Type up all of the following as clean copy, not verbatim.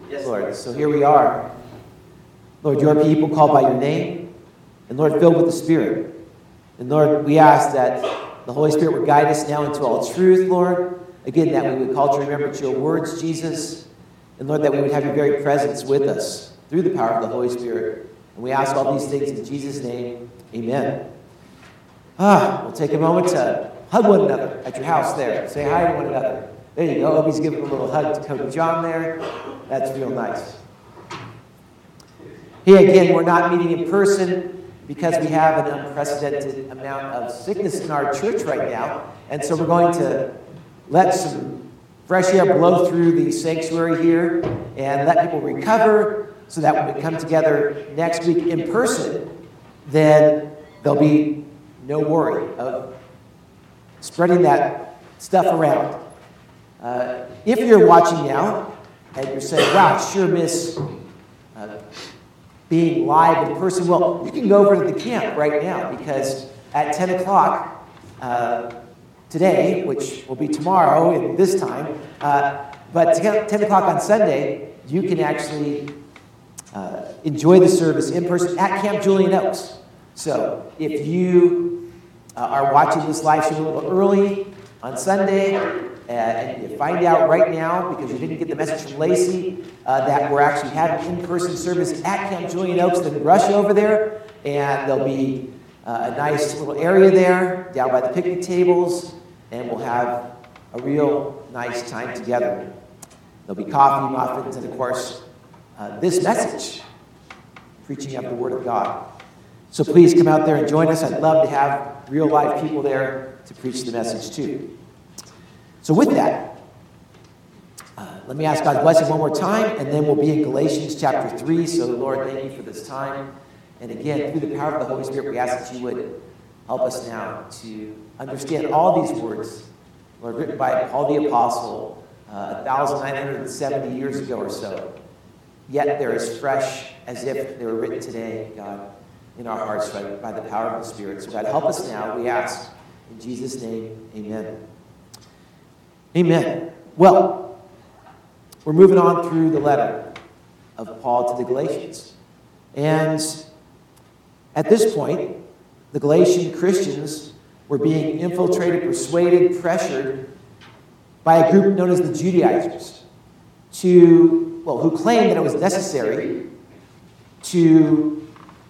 Yes, Lord. So here we are. Lord, your people called by your name, and Lord, filled with the Spirit. And Lord, we ask that the Holy Spirit would guide us now into all truth, Lord. Again, that we would call to remembrance your words, Jesus. And Lord, that we would have your very presence with us through the power of the Holy Spirit. And we ask all these things in Jesus' name. Amen. We'll take a moment to hug one another at your house there. Say hi to one another. There you go. Obi's giving a little hug to Coach John there. That's real nice. Here again, we're not meeting in person because we have an unprecedented amount of sickness in our church right now. And so we're going to let some fresh air blow through the sanctuary here and let people recover so that when we come together next week in person, then there'll be no worry of spreading that stuff around. If you're watching now and you're saying, wow, I sure miss being live in person, well, you can go over to the camp right now because at 10 o'clock today, which will be tomorrow at this time, but 10 o'clock on Sunday, you can actually enjoy the service in person at Camp Julian Oaks. So if you are watching this live stream a little early on Sunday, and you find out right now, because you didn't get the message from Lacey, that we're actually having in-person service at Camp Julian Oaks, then rush over there, and there'll be a nice little area there down by the picnic tables, and we'll have a real nice time together. There'll be coffee, muffins, and of course, this message, preaching of the Word of God. So please come out there and join us. I'd love to have real live people there to preach the message too. So with that, let me ask God's blessing one more time, and then we'll be in Galatians chapter 3. So Lord, thank you for this time. And again, through the power of the Holy Spirit, we ask that you would help us now to understand all these words, Lord, written by Paul the Apostle 1,970 years ago or so. Yet they're as fresh as if they were written today, God, in our hearts by the power of the Spirit. So God, help us now, we ask. In Jesus' name, amen. Amen. Well, we're moving on through the letter of Paul to the Galatians. And at this point, the Galatian Christians were being infiltrated, persuaded, pressured by a group known as the Judaizers who claimed that it was necessary to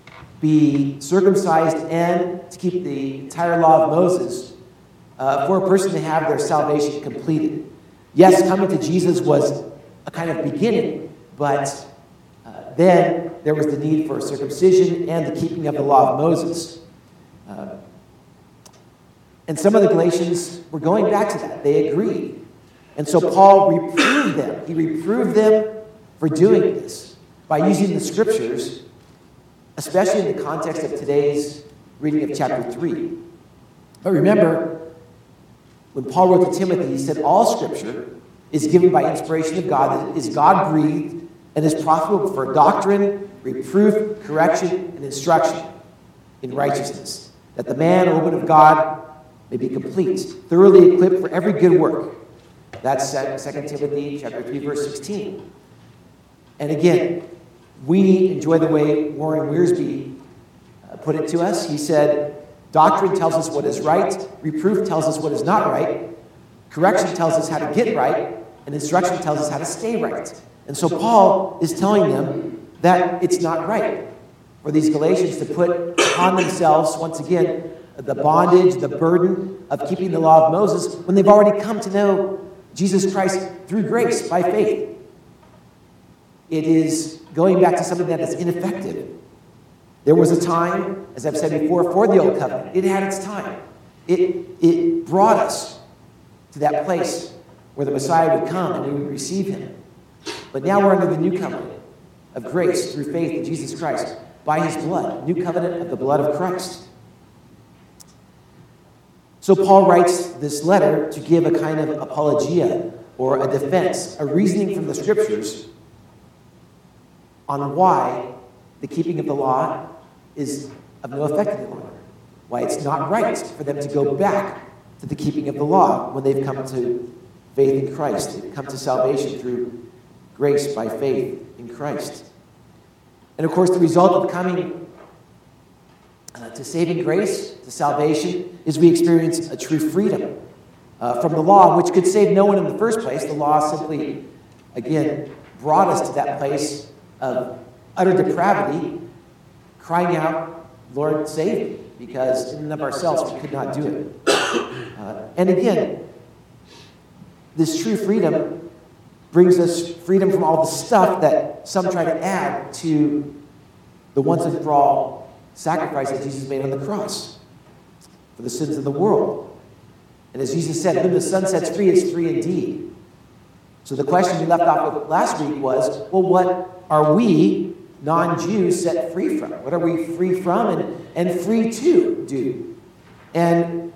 be circumcised and to keep the entire law of Moses for a person to have their salvation completed. Yes, coming to Jesus was a kind of beginning, but then there was the need for circumcision and the keeping of the law of Moses. And some of the Galatians were going back to that. They agreed. And so Paul reproved them. He reproved them for doing this by using the scriptures, especially in the context of today's reading of chapter 3. But remember, when Paul wrote to Timothy, he said, all scripture is given by inspiration of God, is God-breathed, and is profitable for doctrine, reproof, correction, and instruction in righteousness, that the man or woman of God may be complete, thoroughly equipped for every good work. That's 2 Timothy chapter 3, verse 16. And again, we enjoy the way Warren Wiersbe put it to us. He said, doctrine tells us what is right, reproof tells us what is not right, correction tells us how to get right, and instruction tells us how to stay right. And so Paul is telling them that it's not right for these Galatians to put upon themselves, once again, the bondage, the burden of keeping the law of Moses when they've already come to know Jesus Christ through grace, by faith. It is going back to something that is ineffective. There was a time, as I've said before, for the Old Covenant. It had its time. It brought us to that place where the Messiah would come and we would receive him. But now we're under the new covenant of grace through faith in Jesus Christ by his blood, new covenant of the blood of Christ. So Paul writes this letter to give a kind of apologia or a defense, a reasoning from the scriptures on why the keeping of the law is of no effect any longer, why it's not right for them to go back to the keeping of the law when they've come to faith in Christ, they've come to salvation through grace by faith in Christ. And of course, the result of coming to saving grace, to salvation, is we experience a true freedom from the law, which could save no one in the first place. The law simply, again, brought us to that place of utter depravity, crying out, Lord, save me, because in and of ourselves we could not do it. And again, this true freedom brings us freedom from all the stuff that some try to add to the once and for all sacrifice that Jesus made on the cross for the sins of the world. And as Jesus said, whom the Son sets free is free indeed. So the question we left off with last week was, well, what are we non-Jews set free from? What are we free from and free to do? And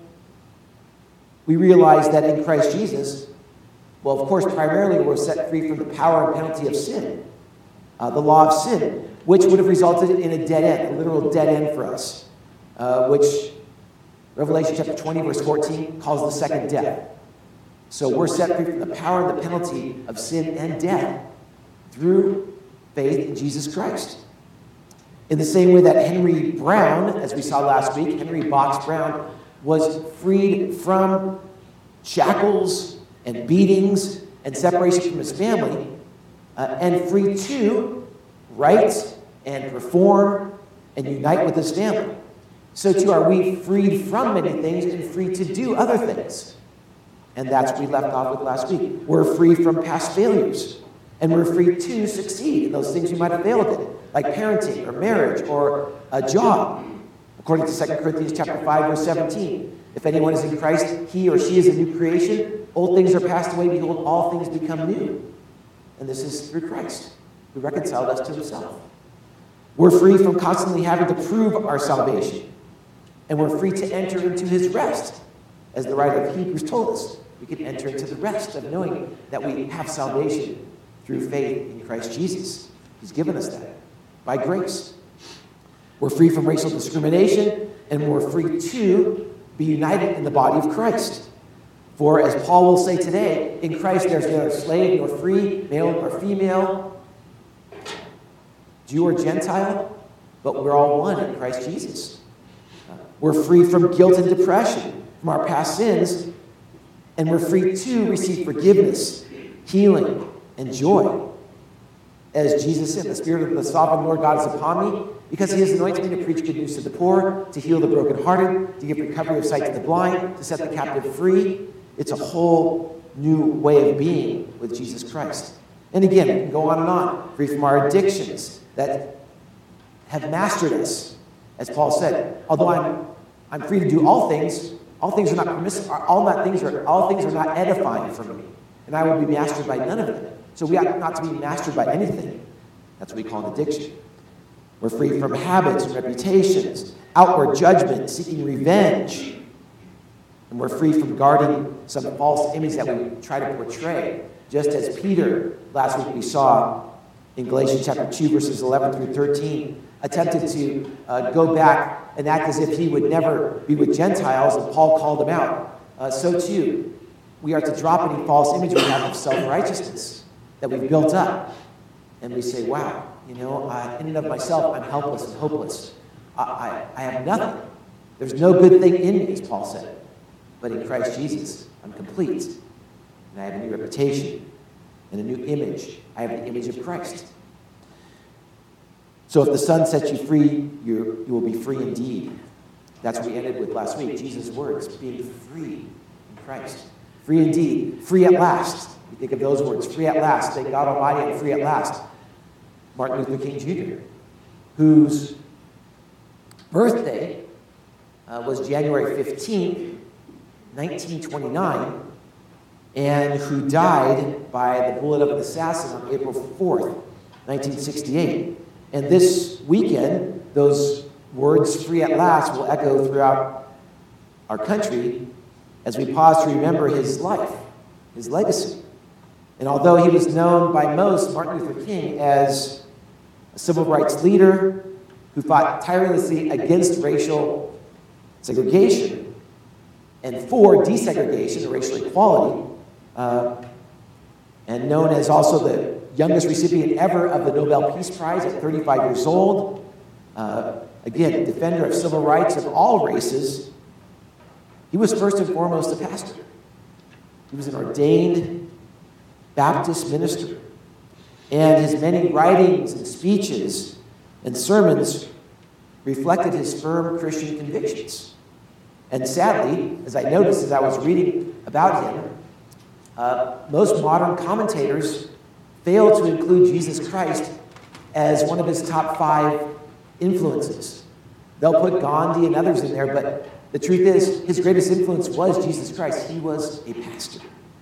we realize that in Christ Jesus, well, of course, primarily we're set free from the power and penalty of sin, the law of sin, which would have resulted in a dead end, a literal dead end for us, which Revelation chapter 20, verse 14 calls the second death. So we're set free from the power and the penalty of sin and death through faith in Jesus Christ. In the same way that Henry Brown, as we saw last week, Henry Box Brown, was freed from shackles and beatings and separation from his family, and free to write and perform and unite with his family. So too are we freed from many things and free to do other things. And that's what we left off with last week. We're free from past failures. And we're free to succeed in those things we might have failed in, like parenting or marriage or a job. According to 2 Corinthians chapter 5, verse 17, if anyone is in Christ, he or she is a new creation. Old things are passed away. Behold, all things become new. And this is through Christ, who reconciled us to himself. We're free from constantly having to prove our salvation. And we're free to enter into his rest. As the writer of Hebrews told us, we can enter into the rest of knowing that we have salvation through faith in Christ Jesus. He's given us that by grace. We're free from racial discrimination, and we're free to be united in the body of Christ. For as Paul will say today, in Christ there's neither slave nor free, male nor female, Jew or Gentile, but we're all one in Christ Jesus. We're free from guilt and depression, from our past sins, and we're free to receive forgiveness, healing, and joy. As Jesus said, the Spirit of the sovereign Lord God is upon me, because he has anointed me to preach good news to the poor, to heal the brokenhearted, to give recovery of sight to the blind, to set the captive free. It's a whole new way of being with Jesus Christ. And again, we can go on and on, free from our addictions that have mastered us. As Paul said, although I'm free to do all things are not permissible. All things are not edifying for me, and I will be mastered by none of them. So we ought not to be mastered by anything. That's what we call an addiction. We're free from habits and reputations, outward judgment, seeking revenge. And we're free from guarding some false image that we try to portray. Just as Peter, last week we saw in Galatians chapter 2, verses 11 through 13, attempted to go back and act as if he would never be with Gentiles, and Paul called him out. So too, we are to drop any false image we have of self-righteousness that we've built up. And we say, wow, in and of myself, I'm helpless and hopeless. I have nothing. There's no good thing in me, as Paul said. But in Christ Jesus, I'm complete. And I have a new reputation and a new image. I have the image of Christ. So if the Son sets you free, you will be free indeed. That's what we ended with last week. Jesus' words, being free in Christ. Free indeed. Free at last. You think of those words, free at last. Thank God Almighty and free at last. Martin Luther King Jr., whose birthday was January 15th, 1929, and who died by the bullet of an assassin on April 4th, 1968. And this weekend, those words, free at last, will echo throughout our country as we pause to remember his life, his legacy. And although he was known by most, Martin Luther King, as a civil rights leader who fought tirelessly against racial segregation and for desegregation, or racial equality, and known as also the youngest recipient ever of the Nobel Peace Prize at 35 years old. Again, a defender of civil rights of all races. He was first and foremost a pastor. He was an ordained Baptist minister. And his many writings and speeches and sermons reflected his firm Christian convictions. And sadly, as I noticed as I was reading about him, most modern commentators fail to include Jesus Christ as one of his top 5 influences. They'll put Gandhi and others in there, but the truth is, his greatest influence was Jesus Christ. He was a pastor.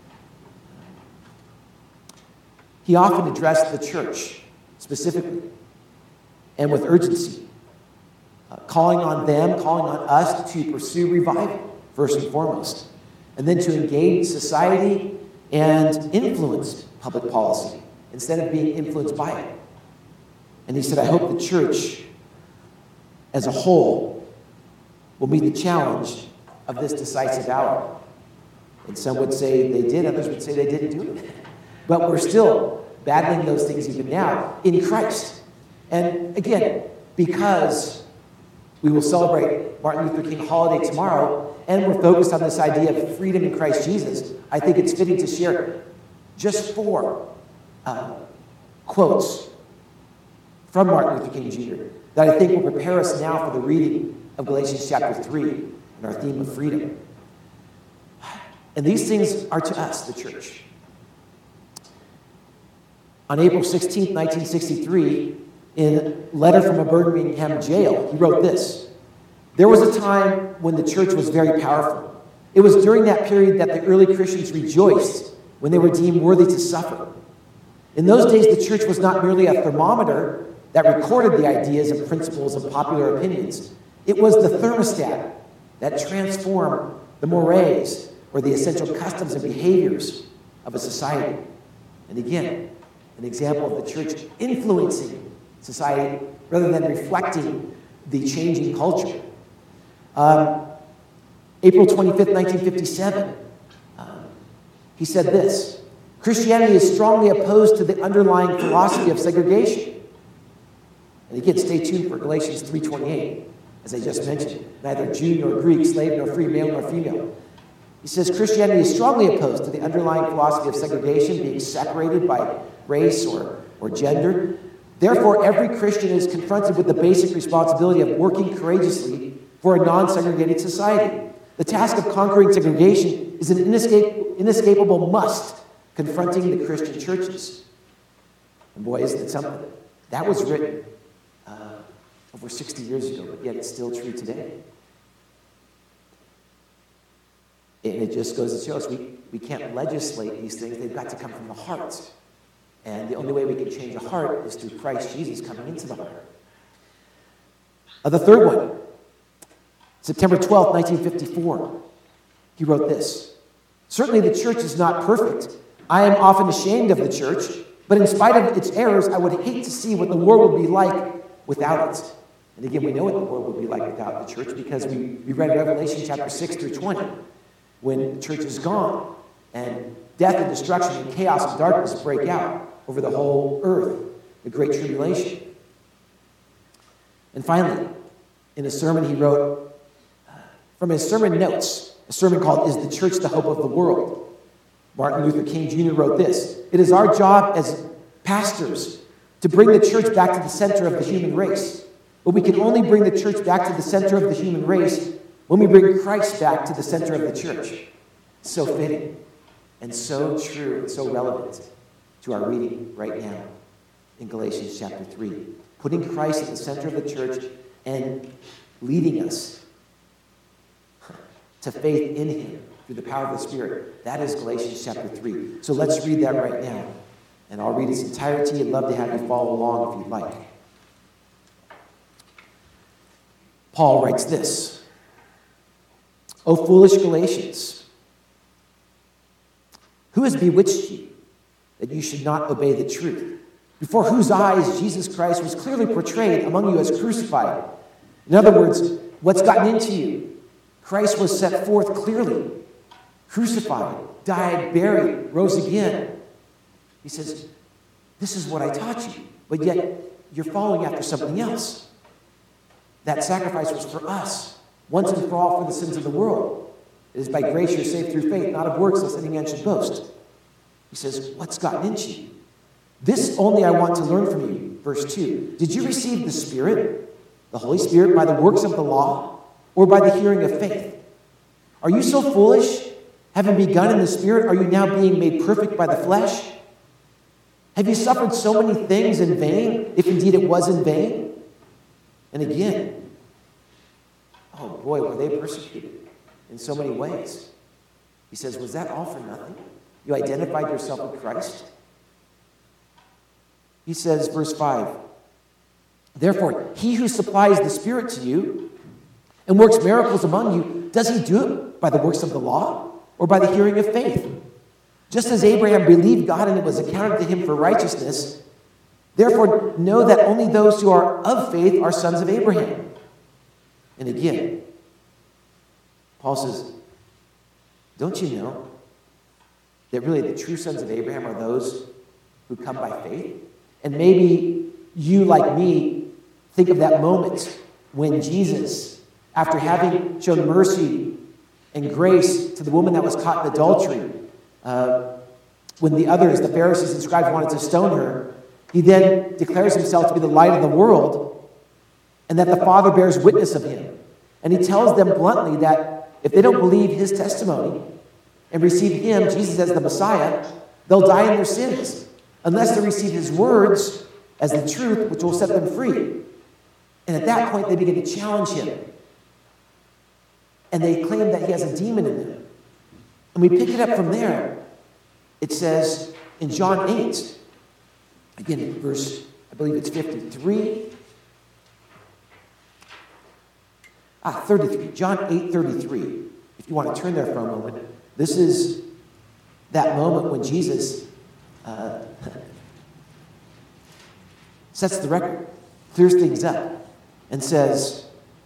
He often addressed the church specifically and with urgency, calling on us to pursue revival, first and foremost, and then to engage society and influence public policy instead of being influenced by it. And he said, I hope the church as a whole will meet the challenge of this decisive hour. And some would say they did, others would say they didn't do it. But we're still battling those things even now in Christ. And again, because we will celebrate Martin Luther King holiday tomorrow, and we're focused on this idea of freedom in Christ Jesus, I think it's fitting to share just 4 quotes from Martin Luther King Jr. that I think will prepare us now for the reading of Galatians chapter 3 and our theme of freedom. And these things are to us, the church. On April 16, 1963, in a letter from a Birmingham jail, he wrote this: there was a time when the church was very powerful. It was during that period that the early Christians rejoiced when they were deemed worthy to suffer. In those days, the church was not merely a thermometer that recorded the ideas and principles and popular opinions. It was the thermostat that transformed the mores, or the essential customs and behaviors of a society. And again, an example of the church influencing society rather than reflecting the changing culture. April 25th, 1957, he said this: Christianity is strongly opposed to the underlying philosophy of segregation. And again, stay tuned for Galatians 3:28, as I just mentioned. Neither Jew nor Greek, slave nor free, male nor female. He says Christianity is strongly opposed to the underlying philosophy of segregation, being separated by race or gender. Therefore, every Christian is confronted with the basic responsibility of working courageously for a non-segregated society. The task of conquering segregation is an inescapable must confronting the Christian churches. And boy, isn't it something? That was written over 60 years ago, but yet it's still true today. And it just goes to show us we can't legislate these things. They've got to come from the heart. And the only way we can change a heart is through Christ Jesus coming into the heart. The third one, September 12th, 1954. He wrote this: certainly the church is not perfect. I am often ashamed of the church, but in spite of its errors, I would hate to see what the world would be like without it. And again, we know what the world would be like without the church because we read Revelation chapter 6 through 20, when the church is gone and death and destruction and chaos and darkness break out over the whole earth, the Great Tribulation. And finally, in a sermon he wrote, from his sermon notes, a sermon called "Is the Church the Hope of the World?" Martin Luther King Jr. wrote this: it is our job as pastors to bring the church back to the center of the human race. But we can only bring the church back to the center of the human race when we bring Christ back to the center of the church. So fitting and so true and so relevant to our reading right now in Galatians chapter 3. Putting Christ at the center of the church and leading us to faith in him through the power of the Spirit. That is Galatians chapter 3. So let's read that right now. And I'll read its entirety. I'd love to have you follow along if you'd like. Paul writes this: O foolish Galatians, who has bewitched you that you should not obey the truth, before whose eyes Jesus Christ was clearly portrayed among you as crucified? In other words, what's gotten into you? Christ was set forth clearly, crucified, died, buried, rose again. He says, this is what I taught you. But yet, you're following after something else. That sacrifice was for us, once and for all, for the sins of the world. It is by grace you're saved through faith, not of works, lest any man should boast. He says, what's gotten into you? This only I want to learn from you. Verse 2. Did you receive the Spirit, the Holy Spirit, by the works of the law, or by the hearing of faith? Are you so foolish? Having begun in the Spirit, are you now being made perfect by the flesh? Have you suffered so many things in vain, if indeed it was in vain? And again, oh boy, were they persecuted in so many ways. He says, was that all for nothing? You identified yourself with Christ? He says, verse 5, therefore, he who supplies the Spirit to you and works miracles among you, does he do it by the works of the law or by the hearing of faith? Just as Abraham believed God and it was accounted to him for righteousness, therefore know that only those who are of faith are sons of Abraham. And again, Paul says, don't you know that really the true sons of Abraham are those who come by faith? And maybe you, like me, think of that moment when Jesus, after having shown mercy and grace to the woman that was caught in adultery, when the others, the Pharisees and scribes, wanted to stone her, he then declares himself to be the light of the world and that the Father bears witness of him. And he tells them bluntly that if they don't believe his testimony and receive him, Jesus, as the Messiah, they'll die in their sins unless they receive his words as the truth, which will set them free. And at that point, they begin to challenge him. And they claim that he has a demon in him. And we pick it up from there. It says in John 8, again, verse, I believe it's 53. 33. John 8:33. If you want to turn there for a moment. This is that moment when Jesus sets the record, clears things up, and says,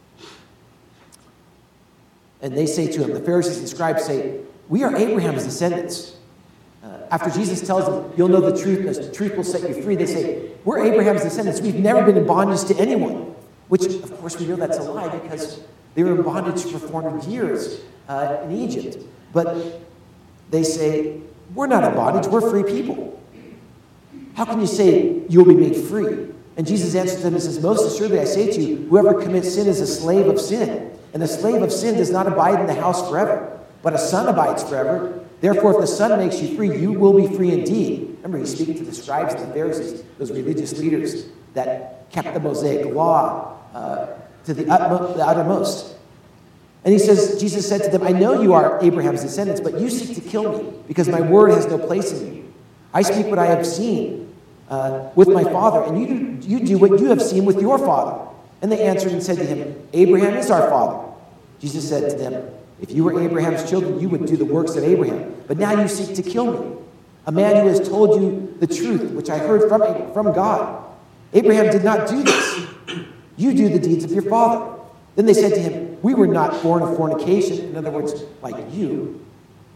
and they say to him, the Pharisees and scribes say, we are Abraham's descendants. After Jesus tells them, you'll know the truth, and the truth will set you free, they say, we're Abraham's descendants. We've never been in bondage to anyone. Which, of course, we know that's a lie because they were in bondage for 400 years in Egypt. But they say, we're not in bondage, we're free people. How can you say you'll be made free? And Jesus answered them and says, most assuredly I say to you, whoever commits sin is a slave of sin. And the slave of sin does not abide in the house forever, but a son abides forever. Therefore, if the Son makes you free, you will be free indeed. Remember, he's speaking to the scribes and the Pharisees, those religious leaders that kept the Mosaic law to the uttermost. And he says, Jesus said to them, I know you are Abraham's descendants, but you seek to kill me because my word has no place in you. I speak what I have seen with my father, and you do what you have seen with your father. And they answered and said to him, Abraham is our father. Jesus said to them, if you were Abraham's children, you would do the works of Abraham. But now you seek to kill me, a man who has told you the truth, which I heard from God. Abraham did not do this. You do the deeds of your father. Then they said to him, we were not born of fornication. In other words, like you,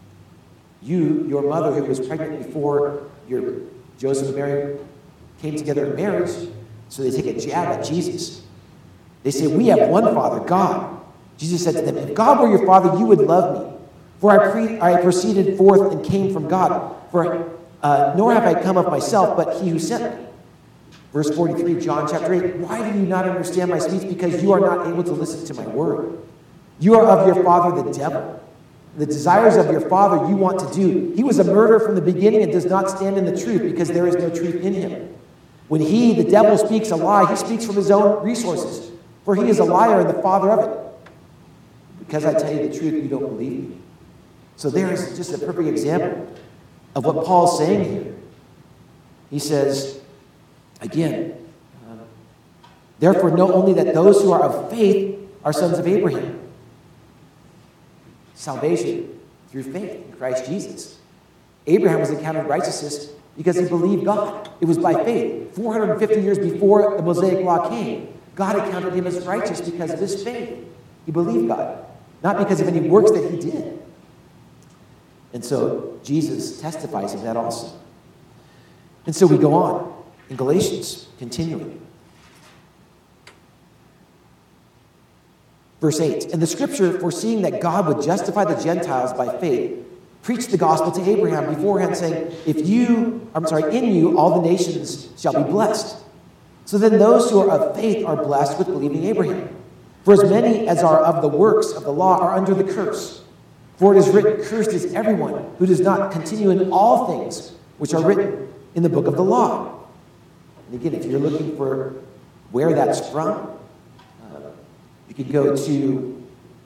your mother who was pregnant before your Joseph and Mary came together in marriage. So they take a jab at Jesus. They say, we have one Father, God. Jesus said to them, if God were your Father, you would love me. For I proceeded forth and came from God. Nor have I come of myself, but he who sent me. Verse 43, John chapter 8, why do you not understand my speech? Because you are not able to listen to my word. You are of your father, the devil. The desires of your father you want to do. He was a murderer from the beginning and does not stand in the truth because there is no truth in him. When he, the devil, speaks a lie, he speaks from his own resources. For he is a liar and the father of it. Because I tell you the truth, you don't believe me. So there's just a perfect example of what Paul's saying here. He says, again, therefore know only that those who are of faith are sons of Abraham. Salvation through faith in Christ Jesus. Abraham was accounted righteousness because he believed God. It was by faith. 450 years before the Mosaic law came, God accounted him as righteous because of his faith. He believed God, not because of any works that he did. And so Jesus testifies of that also. And so we go on. in Galatians, continuing. Verse 8, and the scripture, foreseeing that God would justify the Gentiles by faith, preached the gospel to Abraham beforehand, saying, in you all the nations shall be blessed. So then those who are of faith are blessed with believing Abraham. For as many as are of the works of the law are under the curse. For it is written, cursed is everyone who does not continue in all things which are written in the book of the law. And again, if you're looking for where that's from, you could go to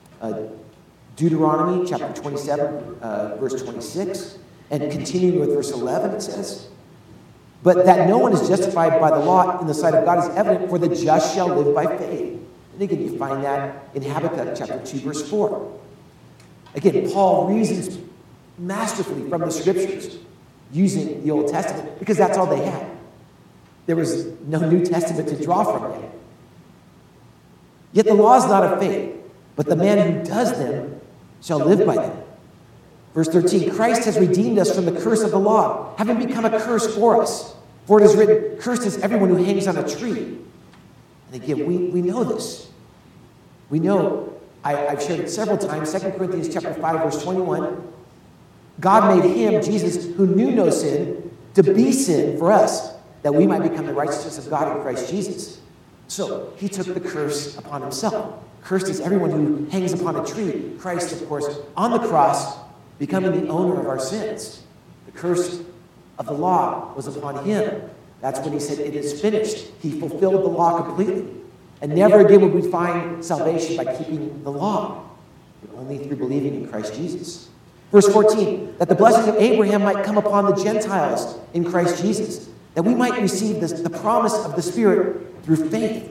Deuteronomy chapter 27, verse 26, and continuing with verse 11, it says, but that no one is justified by the law in the sight of God is evident, for the just shall live by faith. And again, you find that in Habakkuk chapter 2, verse 4. Again, Paul reasons masterfully from the scriptures using the Old Testament because that's all they had. There was no New Testament to draw from yet. Yet the law is not of faith, but the man who does them shall live by them. Verse 13, Christ has redeemed us from the curse of the law, having become a curse for us. For it is written, cursed is everyone who hangs on a tree. And again, we know this. We know, I've shared it several times, 2 Corinthians chapter 5, verse 21. God made him, Jesus, who knew no sin, to be sin for us, that we might become the righteousness of God in Christ Jesus. So he took the curse upon himself. Cursed is everyone who hangs upon a tree. Christ, of course, on the cross, becoming the owner of our sins. The curse of the law was upon him. That's when he said, it is finished. He fulfilled the law completely. And never again would we find salvation by keeping the law, but only through believing in Christ Jesus. Verse 14, that the blessing of Abraham might come upon the Gentiles in Christ Jesus, that we might receive the promise of the Spirit through faith.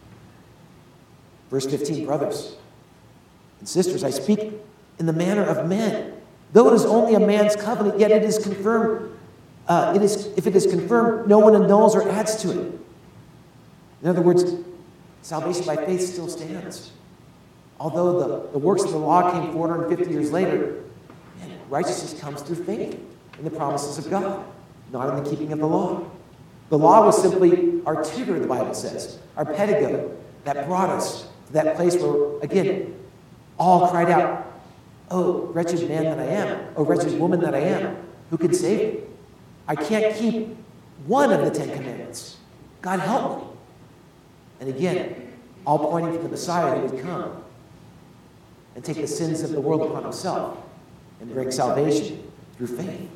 Verse 15, brothers and sisters, I speak in the manner of men. Though it is only a man's covenant, yet it is confirmed. If it is confirmed, no one annuls or adds to it. In other words, salvation by faith still stands. Although the works of the law came 450 years later, righteousness comes through faith in the promises of God, not in the keeping of the law. The law was simply our tutor, the Bible says, our pedagogue that brought us to that place where, again, all cried out, oh, wretched man that I am, oh, wretched woman that I am, who can save me? I can't keep one of the 10 commandments. God help me. And again, all pointing to the Messiah who would come and take the sins of the world upon himself and bring salvation through faith.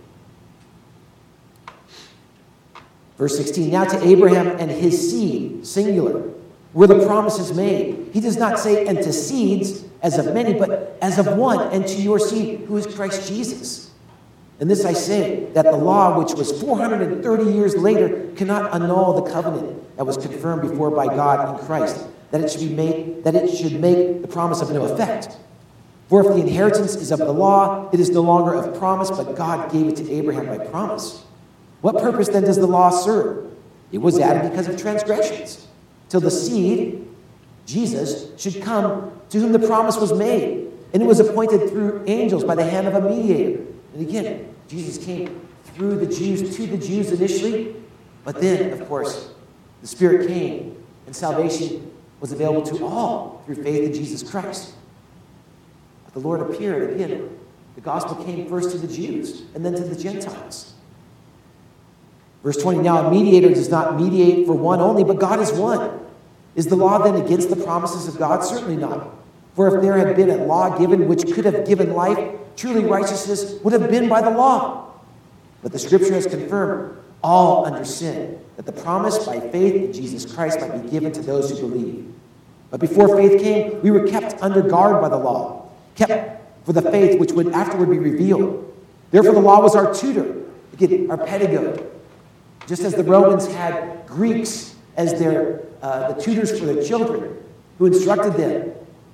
Verse 16, now to Abraham and his seed, singular, were the promises made. He does not say, and to seeds as of many, but as of one, and to your seed, who is Christ Jesus. And this I say, that the law, which was 430 years later, cannot annul the covenant that was confirmed before by God in Christ, that it should make the promise of no effect. For if the inheritance is of the law, it is no longer of promise, but God gave it to Abraham by promise. What purpose then does the law serve? It was added because of transgressions, till the seed, Jesus, should come to whom the promise was made. And it was appointed through angels by the hand of a mediator. And again, Jesus came through the Jews to the Jews initially, but then, of course, the Spirit came and salvation was available to all through faith in Jesus Christ. But the Lord appeared again. The gospel came first to the Jews and then to the Gentiles. Verse 20, now a mediator does not mediate for one only, but God is one. Is the law then against the promises of God? Certainly not. For if there had been a law given which could have given life, truly righteousness would have been by the law. But the scripture has confirmed all under sin, that the promise by faith in Jesus Christ might be given to those who believe. But before faith came, we were kept under guard by the law, kept for the faith which would afterward be revealed. Therefore the law was our tutor, again, our pedagogue. Just as the Romans had Greeks as the tutors for their children, who instructed them,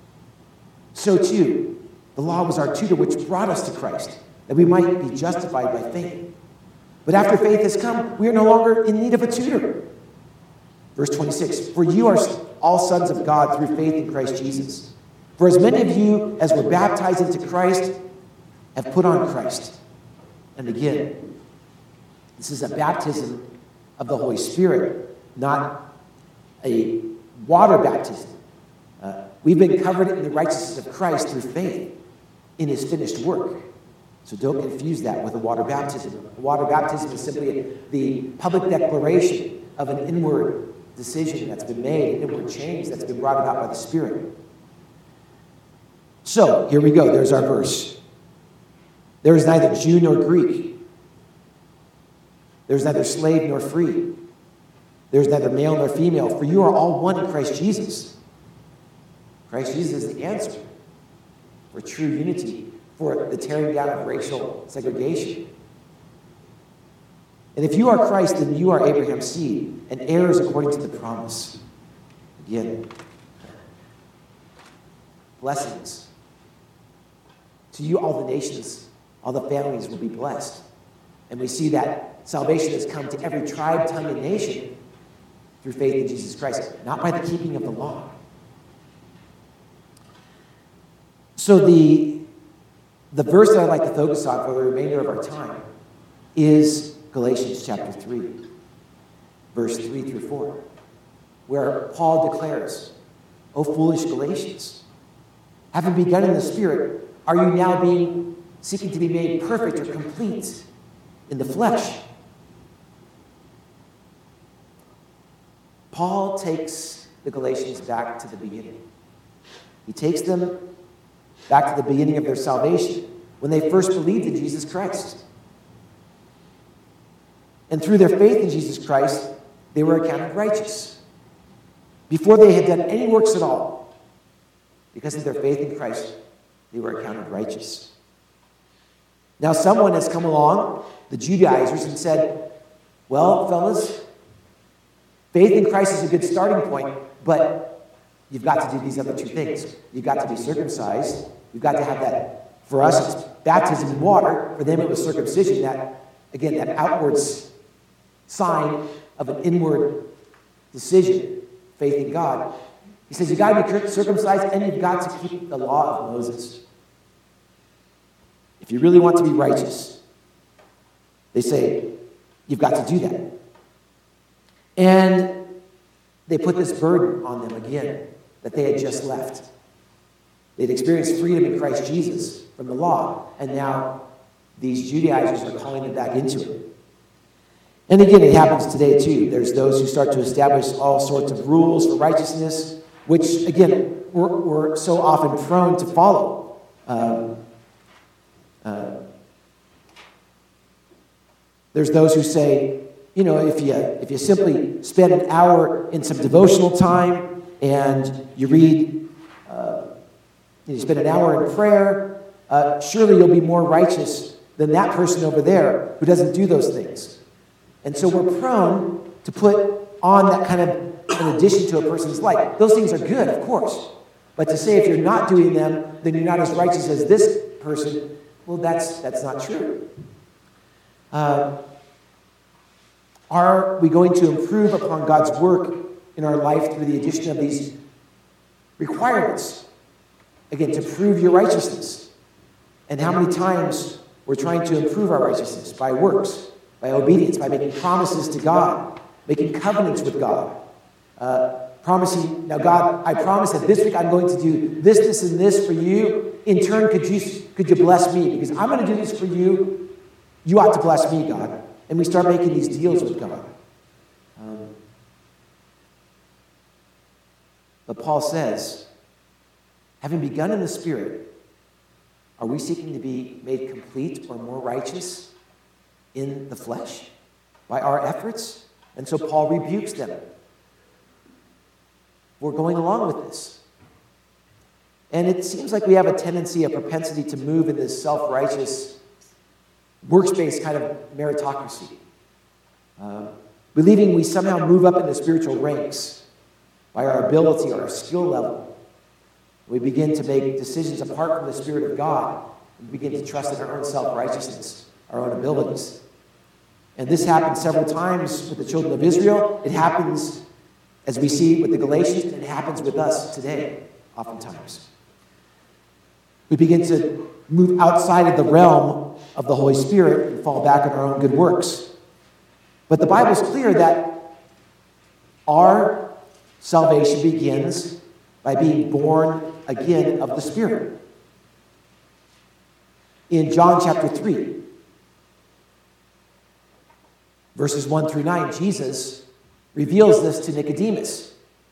so too the law was our tutor, which brought us to Christ, that we might be justified by faith. But after faith has come, we are no longer in need of a tutor. Verse 26, for you are all sons of God through faith in Christ Jesus. For as many of you as were baptized into Christ have put on Christ. And again, this is a baptism of the Holy Spirit, not a water baptism. We've been covered in the righteousness of Christ through faith in his finished work. So don't confuse that with a water baptism. A water baptism is simply the public declaration of an inward decision that's been made, an inward change that's been brought about by the Spirit. So, here we go. There's our verse. There is neither Jew nor Greek. There is neither slave nor free. There is neither male nor female, for you are all one in Christ Jesus. Christ Jesus is the answer for true unity, for the tearing down of racial segregation. And if you are Christ, then you are Abraham's seed and heirs according to the promise. Again, blessings. To you, all the nations, all the families will be blessed. And we see that salvation has come to every tribe, tongue, and nation through faith in Jesus Christ, not by the keeping of the law. So the verse that I'd like to focus on for the remainder of our time is Galatians chapter 3, verse 3 through 4, where Paul declares, "O foolish Galatians, having begun in the Spirit, are you now seeking to be made perfect or complete in the flesh?" Paul takes the Galatians back to the beginning. He takes them back to the beginning of their salvation, when they first believed in Jesus Christ. And through their faith in Jesus Christ, they were accounted righteous. Before they had done any works at all, because of their faith in Christ, they were accounted righteous. Now someone has come along, the Judaizers, and said, "Well, fellas, faith in Christ is a good starting point, but you've got to do these other two things. You've got to be circumcised. You've got to have that." For us, it's baptism in water. For them, it was circumcision. That, again, that outward sign of an inward decision, faith in God. He says, you've got to be circumcised and you've got to keep the law of Moses. If you really want to be righteous, they say, you've got to do that. And they put this burden on them again that they had just left. They'd experienced freedom in Christ Jesus from the law, and now these Judaizers are calling them back into it. And again, it happens today too. There's those who start to establish all sorts of rules for righteousness, which, again, we're so often prone to follow. There's those who say, if you simply spend an hour in some devotional time and you read, you spend an hour in prayer, surely you'll be more righteous than that person over there who doesn't do those things. And so we're prone to put on that kind of an addition to a person's life. Those things are good, of course. But to say if you're not doing them, then you're not as righteous as this person, well, that's not true. Are we going to improve upon God's work in our life through the addition of these requirements? Again, to prove your righteousness. And how many times we're trying to improve our righteousness by works, by obedience, by making promises to God, making covenants with God, promising, now God, I promise that this week I'm going to do this, this, and this for you. In turn, could you bless me? Because I'm going to do this for you. You ought to bless me, God. And we start making these deals with God. But Paul says, having begun in the Spirit, are we seeking to be made complete or more righteous in the flesh by our efforts? And so Paul rebukes them. We're going along with this. And it seems like we have a tendency, a propensity to move in this self-righteous, works-based kind of meritocracy. Believing we somehow move up in the spiritual ranks by our ability or our skill level. We begin to make decisions apart from the Spirit of God. We begin to trust in our own self-righteousness, our own abilities. And this happened several times with the children of Israel. It happens, as we see with the Galatians, and it happens with us today, oftentimes. We begin to move outside of the realm of the Holy Spirit and fall back on our own good works. But the Bible's clear that our salvation begins by being born again of the Spirit. In John chapter 3, verses 1 through 9, Jesus reveals this to Nicodemus,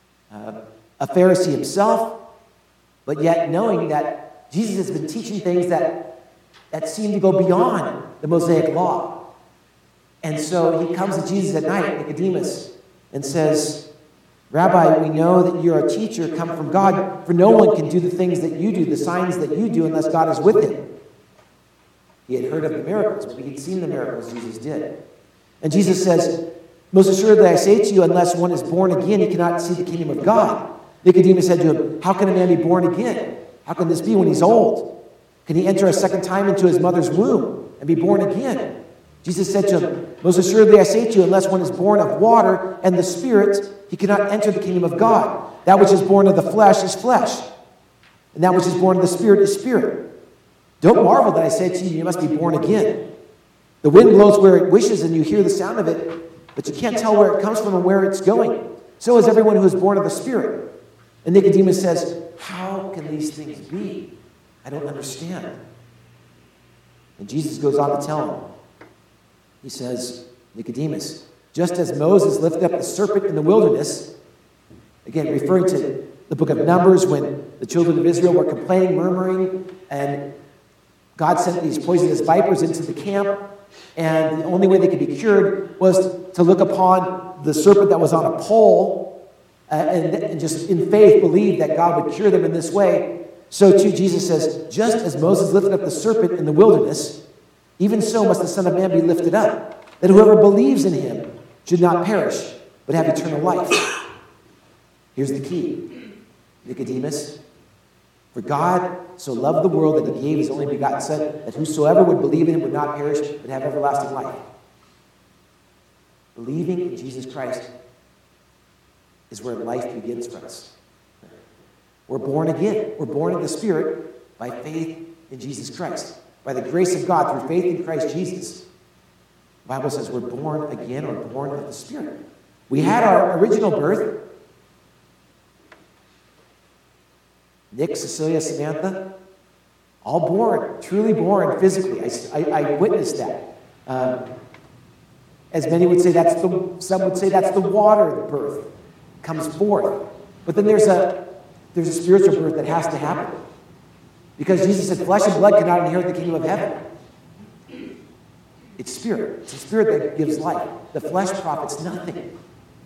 a Pharisee himself, but yet knowing that Jesus has been teaching things that seem to go beyond the Mosaic law. And so he comes to Jesus at night, Nicodemus, and says, Rabbi, we know that you're a teacher come from God, for no one can do the things that you do, the signs that you do, unless God is with him. He had heard of the miracles, but he'd seen the miracles Jesus did. And Jesus says, most assuredly I say to you, unless one is born again, he cannot see the kingdom of God. Nicodemus said to him, how can a man be born again? How can this be when he's old? Can he enter a second time into his mother's womb and be born again? Jesus said to him, most assuredly I say to you, unless one is born of water and the Spirit, he cannot enter the kingdom of God. That which is born of the flesh is flesh, and that which is born of the Spirit is spirit. Don't marvel that I say to you, you must be born again. The wind blows where it wishes, and you hear the sound of it, but you can't tell where it comes from and where it's going. So is everyone who is born of the Spirit. And Nicodemus says, how can these things be? I don't understand. And Jesus goes on to tell him. He says, Nicodemus, just as Moses lifted up the serpent in the wilderness, again, referring to the book of Numbers when the children of Israel were complaining, murmuring, and God sent these poisonous vipers into the camp, and the only way they could be cured was to look upon the serpent that was on a pole and just in faith believe that God would cure them in this way. So too, Jesus says, just as Moses lifted up the serpent in the wilderness, even so must the Son of Man be lifted up, that whoever believes in him should not perish, but have eternal life. Here's the key, Nicodemus. For God so loved the world that he gave his only begotten Son, that whosoever would believe in him would not perish, but have everlasting life. Believing in Jesus Christ is where life begins for us. We're born again. We're born of the Spirit by faith in Jesus Christ. By the grace of God, through faith in Christ Jesus. The Bible says we're born again or born of the Spirit. We had our original birth. Nick, Cecilia, Samantha, all born, truly born physically. I witnessed that. As many would say, some would say that's the water birth comes forth. But then there's a spiritual birth that has to happen. Because Jesus said, flesh and blood cannot inherit the kingdom of heaven. It's spirit. It's the Spirit that gives life. The flesh profits nothing.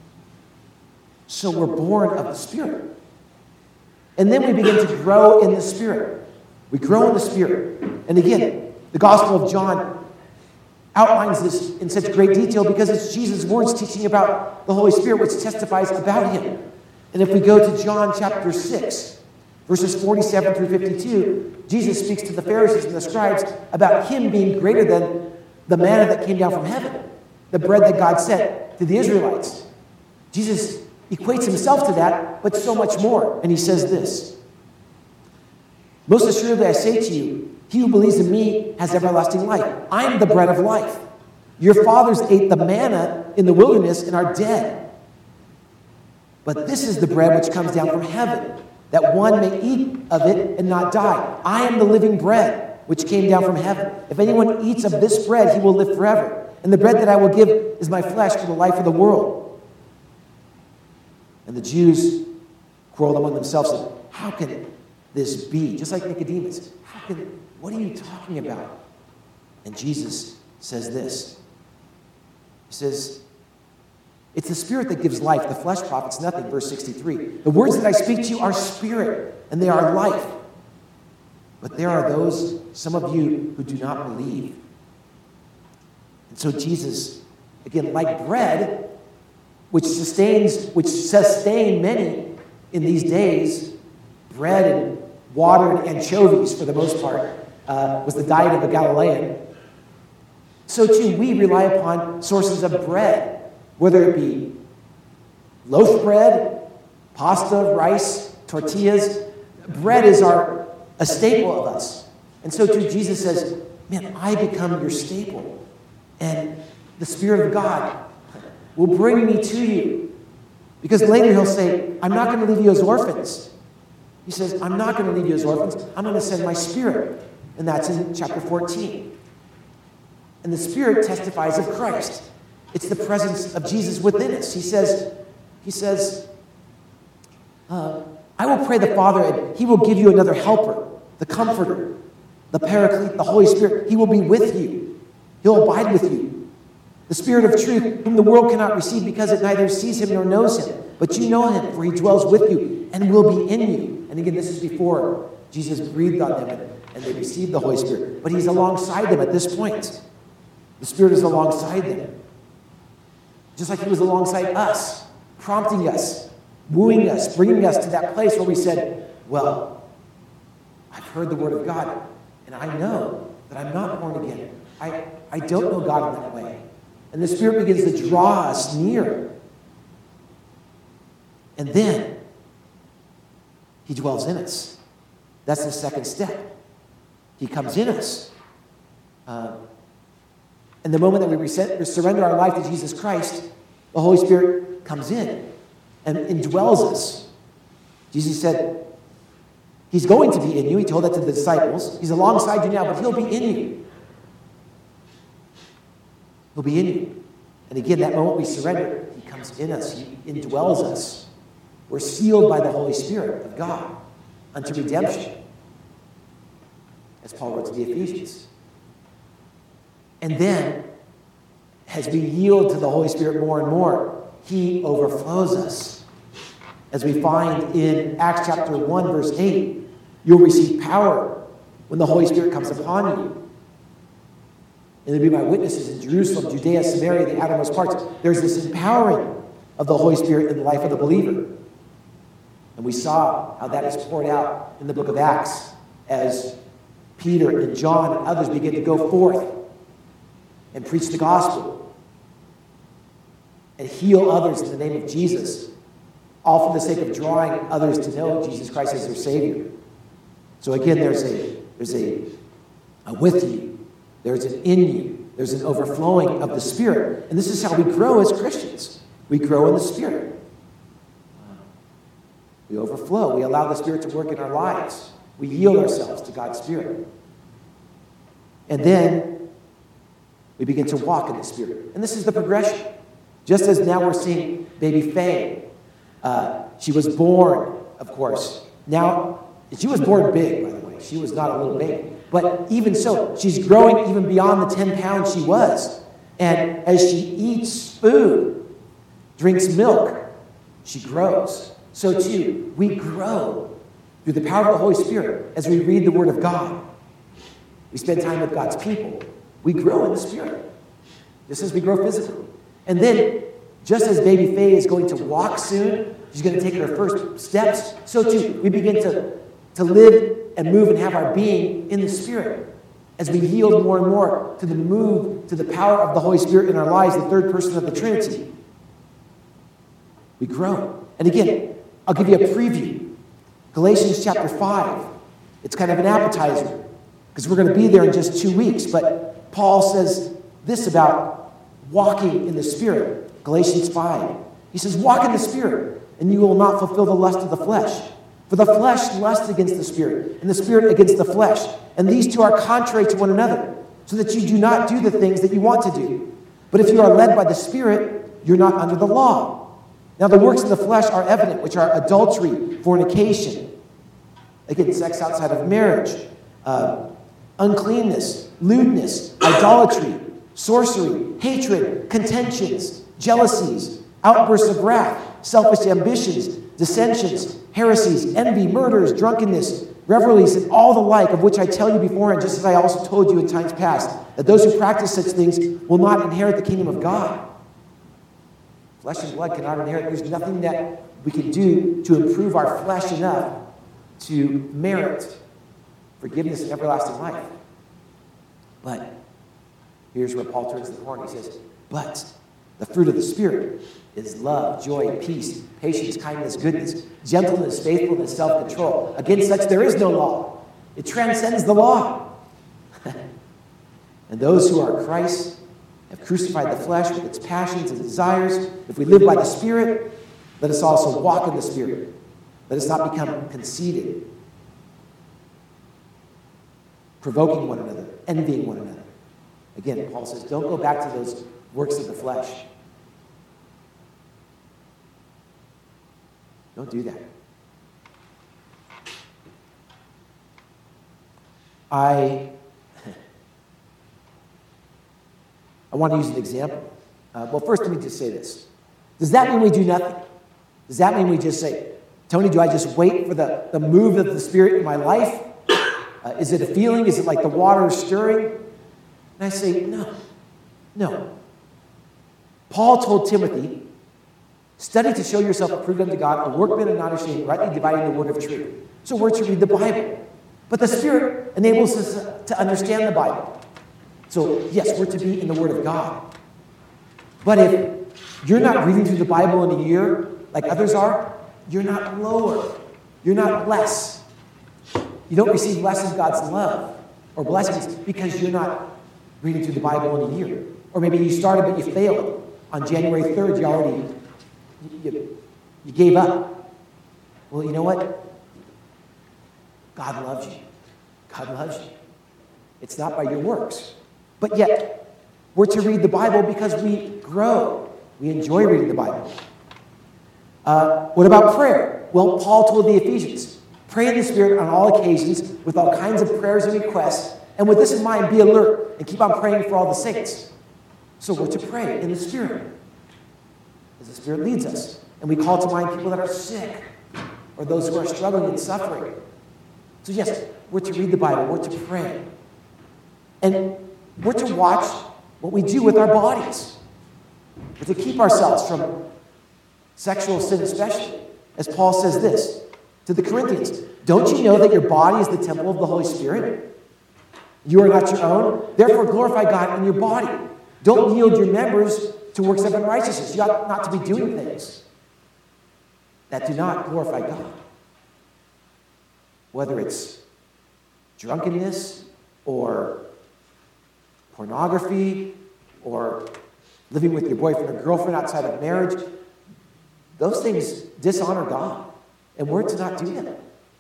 So we're born of the Spirit. And then we begin to grow in the Spirit. We grow in the Spirit. And again, the Gospel of John outlines this in such great detail because it's Jesus' words teaching about the Holy Spirit, which testifies about him. And if we go to John chapter 6, verses 47 through 52, Jesus speaks to the Pharisees and the scribes about him being greater than the manna that came down from heaven, the bread that God sent to the Israelites. Jesus equates himself to that, but so much more. And he says this, most assuredly I say to you, he who believes in me has everlasting life. I am the bread of life. Your fathers ate the manna in the wilderness and are dead. But this is the bread which comes down from heaven, that one may eat of it and not die. I am the living bread which came down from heaven. If anyone eats of this bread, he will live forever. And the bread that I will give is my flesh for the life of the world. And the Jews quarreled among themselves, saying, how can this be? Just like Nicodemus. What are you talking about? And Jesus says this. He says, it's the Spirit that gives life. The flesh profits nothing. Verse 63. The words that I speak to you are spirit, and they are life. But there are those, some of you, who do not believe. And so Jesus, again, like bread, which sustain many in these days, bread and water and anchovies, for the most part, was the diet of a Galilean. So too, we rely upon sources of bread, whether it be loaf bread, pasta, rice, tortillas. Bread is a staple of us. And so too, Jesus says, man, I become your staple. And the Spirit of God will bring me to you. Because later he'll say, I'm not going to leave you as orphans. He says, I'm not going to leave you as orphans. I'm going to send my Spirit. And that's in chapter 14. And the Spirit testifies of Christ. It's the presence of Jesus within us. He says, I will pray the Father, and he will give you another helper, the Comforter, the Paraclete, the Holy Spirit. He will be with you. He'll abide with you. The Spirit of truth, whom the world cannot receive because it neither sees him nor knows him. But you know him, for he dwells with you and will be in you. And again, this is before Jesus breathed on them and they received the Holy Spirit. But he's alongside them at this point. The Spirit is alongside them. Just like he was alongside us, prompting us, wooing us, bringing us to that place where we said, well, I've heard the word of God, and I know that I'm not born again. I don't know God in that way. And the Spirit begins to draw us near. And then he dwells in us. That's the second step. He comes in us. And the moment that we surrender our life to Jesus Christ, the Holy Spirit comes in and indwells us. Jesus said, he's going to be in you. He told that to the disciples. He's alongside you now, but he'll be in you. He'll be in you. And again, that moment we surrender, he comes in us. He indwells us. We're sealed by the Holy Spirit of God unto redemption, as Paul wrote to the Ephesians. And then, as we yield to the Holy Spirit more and more, he overflows us. As we find in Acts chapter 1, verse 8, you'll receive power when the Holy Spirit comes upon you. And you'll be my witnesses in Jerusalem, Judea, Samaria, the outermost parts. There's this empowering of the Holy Spirit in the life of the believer. And we saw how that is poured out in the book of Acts as Peter and John and others begin to go forth and preach the gospel and heal others in the name of Jesus, all for the sake of drawing others to know Jesus Christ as their Savior. So again, there's a with you, there's an in you, there's an overflowing of the Spirit. And this is how we grow as Christians. We grow in the Spirit. We overflow. We allow the Spirit to work in our lives. We yield ourselves to God's Spirit. And then we begin to walk in the Spirit. And this is the progression. Just as now we're seeing baby Faye. She was born, of course. Now, she was born big, by the way. She was not a little baby. But even so, she's growing even beyond the 10 pounds she was. And as she eats food, drinks milk, she grows. So too, we grow through the power of the Holy Spirit as we read the Word of God. We spend time with God's people. We grow in the Spirit, just as we grow physically. And then, just as baby Faye is going to walk soon, she's going to take her first steps, so too, we begin to live and move and have our being in the Spirit as we yield more and more to the move, to the power of the Holy Spirit in our lives, the third person of the Trinity. We grow. And again, I'll give you a preview. Galatians chapter 5. It's kind of an appetizer because we're going to be there in just 2 weeks. But Paul says this about walking in the Spirit. Galatians 5. He says, walk in the Spirit, and you will not fulfill the lust of the flesh. For the flesh lusts against the Spirit, and the Spirit against the flesh. And these two are contrary to one another, so that you do not do the things that you want to do. But if you are led by the Spirit, you're not under the law. Now the works of the flesh are evident, which are adultery, fornication, again, sex outside of marriage, uncleanness, lewdness, idolatry, sorcery, hatred, contentions, jealousies, outbursts of wrath, selfish ambitions, dissensions, heresies, envy, murders, drunkenness, revelries, and all the like, of which I tell you beforehand, just as I also told you in times past, that those who practice such things will not inherit the kingdom of God. Flesh and blood cannot inherit. There's nothing that we can do to improve our flesh enough to merit forgiveness and everlasting life. But here's where Paul turns the corner. He says, but the fruit of the Spirit is love, joy, peace, patience, kindness, goodness, gentleness, faithfulness, self-control. Against such there is no law. It transcends the law. And those who are Christ have crucified the flesh with its passions and desires. If we live by the Spirit, let us also walk in the Spirit. Let us not become conceited, provoking one another, envying one another. Again, Paul says, don't go back to those works of the flesh. Don't do that. I want to use an example. Well, first, let me just say this. Does that mean we do nothing? Does that mean we just say, Tony, do I just wait for the move of the Spirit in my life? Is it a feeling? Is it like the water is stirring? And I say, no. Paul told Timothy, study to show yourself approved unto God, a workman and not ashamed, rightly dividing the word of truth. So we're to read the Bible. But the Spirit enables us to understand the Bible. So, yes, we're to be in the Word of God. But if you're not reading through the Bible in a year like others are, you're not lower. You're not less. You don't receive less of God's love or blessings because you're not reading through the Bible in a year. Or maybe you started but you failed. On January 3rd, you gave up. Well, you know what? God loves you. God loves you. It's not by your works. But yet, we're to read the Bible because we grow. We enjoy reading the Bible. What about prayer? Well, Paul told the Ephesians, pray in the Spirit on all occasions with all kinds of prayers and requests. And with this in mind, be alert and keep on praying for all the saints. So we're to pray in the Spirit as the Spirit leads us. And we call to mind people that are sick or those who are struggling and suffering. So yes, we're to read the Bible. We're to pray. And we're to watch what we do with our bodies. We're to keep ourselves from sexual sin especially. As Paul says this to the Corinthians, don't you know that your body is the temple of the Holy Spirit? You are not your own. Therefore glorify God in your body. Don't yield your members to works of unrighteousness. You ought not to be doing things that do not glorify God. Whether it's drunkenness or pornography or living with your boyfriend or girlfriend outside of marriage, those things dishonor God. And we're to not do them.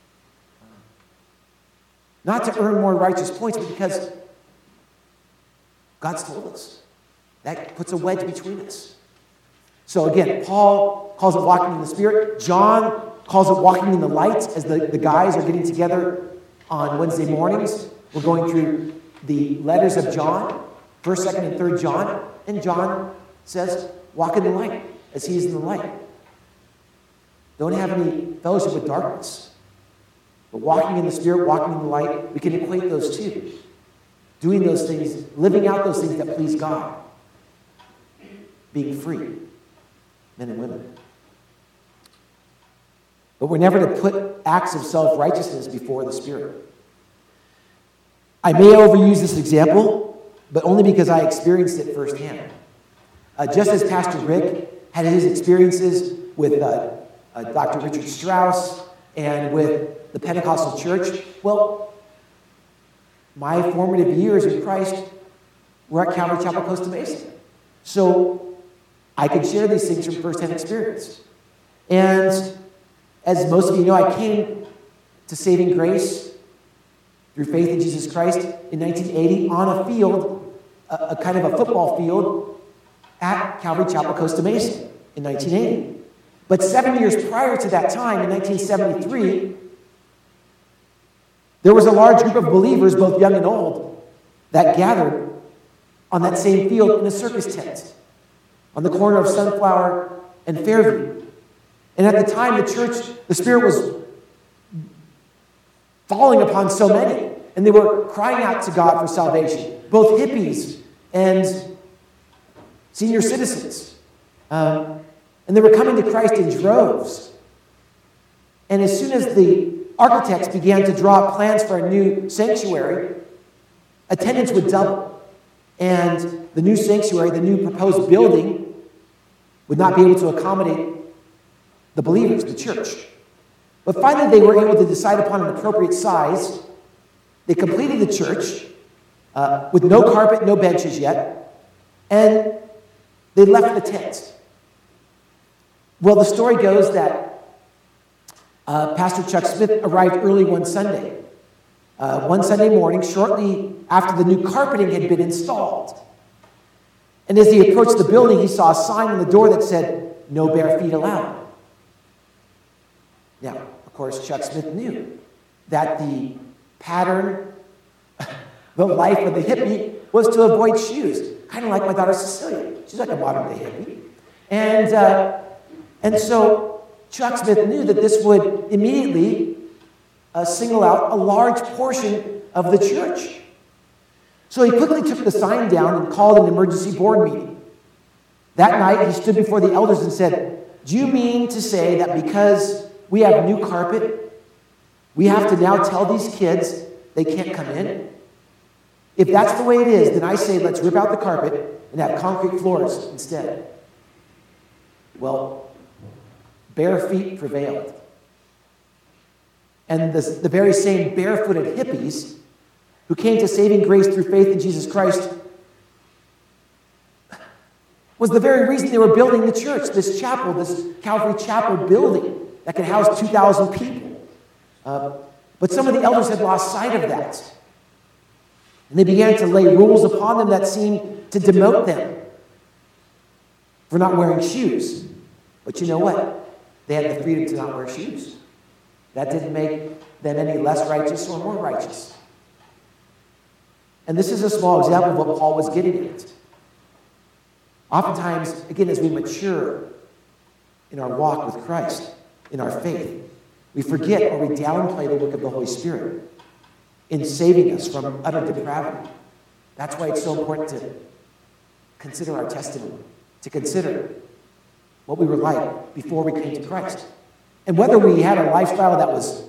Not to earn more righteous points, but because God's told us. That puts a wedge between us. So again, Paul calls it walking in the Spirit. John calls it walking in the light as the guys are getting together on Wednesday mornings. We're going through the letters of John, 1st, 2nd, and 3rd John. And John says, walk in the light as he is in the light. Don't have any fellowship with darkness. But walking in the Spirit, walking in the light, we can equate those two. Doing those things, living out those things that please God. Being free, men and women. But we're never to put acts of self-righteousness before the Spirit. I may overuse this example, but only because I experienced it firsthand. Just as Pastor Rick had his experiences with Dr. Richard Strauss and with the Pentecostal Church, well, my formative years in Christ were at Calvary Chapel, Costa Mesa. So I could share these things from firsthand experience. And as most of you know, I came to saving grace through faith in Jesus Christ in 1980 on a field, a kind of a football field at Calvary Chapel, Costa Mesa in 1980. But 7 years prior to that time, in 1973, there was a large group of believers, both young and old, that gathered on that same field in a circus tent on the corner of Sunflower and Fairview. And at the time, the church, the Spirit was falling upon so many, and they were crying out to God for salvation, both hippies and senior citizens. And they were coming to Christ in droves. And as soon as the architects began to draw up plans for a new sanctuary, attendance would double. And the new sanctuary, the new proposed building, would not be able to accommodate the believers, the church. But finally, they were able to decide upon an appropriate size. They completed the church with no carpet, no benches yet. And they left the tent. Well, the story goes that Pastor Chuck Smith arrived early one Sunday morning, shortly after the new carpeting had been installed. And as he approached the building, he saw a sign on the door that said, "No bare feet allowed." Now, of course, Chuck Smith knew that the pattern, the life of the hippie, was to avoid shoes, kind of like my daughter Cecilia. She's like a modern-day hippie. And so Chuck Smith knew that this would immediately single out a large portion of the church. So he quickly took the sign down and called an emergency board meeting. That night, he stood before the elders and said, "Do you mean to say that because we have new carpet, we have to now tell these kids they can't come in? If that's the way it is, then I say let's rip out the carpet and have concrete floors instead." Well, bare feet prevailed. And the very same barefooted hippies who came to saving grace through faith in Jesus Christ was the very reason they were building the church, this chapel, this Calvary Chapel building that could house 2,000 people. But some of the elders had lost sight of that. And they began to lay rules upon them that seemed to demote them for not wearing shoes. But you know what? They had the freedom to not wear shoes. That didn't make them any less righteous or more righteous. And this is a small example of what Paul was getting at. Oftentimes, again, as we mature in our walk with Christ, in our faith, we forget or we downplay the work of the Holy Spirit in saving us from utter depravity. That's why it's so important to consider our testimony, to consider what we were like before we came to Christ. And whether we had a lifestyle that was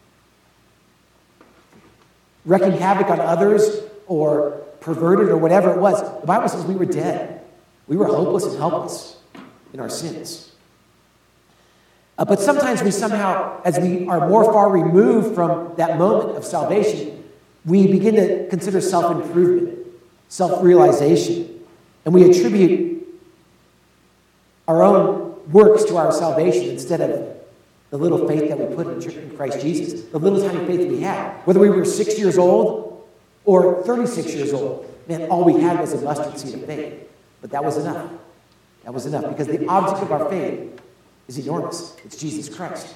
wreaking havoc on others or perverted or whatever it was, the Bible says we were dead. We were hopeless and helpless in our sins. But sometimes we somehow, as we are more far removed from that moment of salvation, we begin to consider self-improvement, self-realization, and we attribute our own works to our salvation instead of the little faith that we put in Christ Jesus, the little tiny faith we had. Whether we were 6 years old or 36 years old, man, all we had was a mustard seed of faith. But that was enough. That was enough because the object of our faith is enormous. It's Jesus Christ.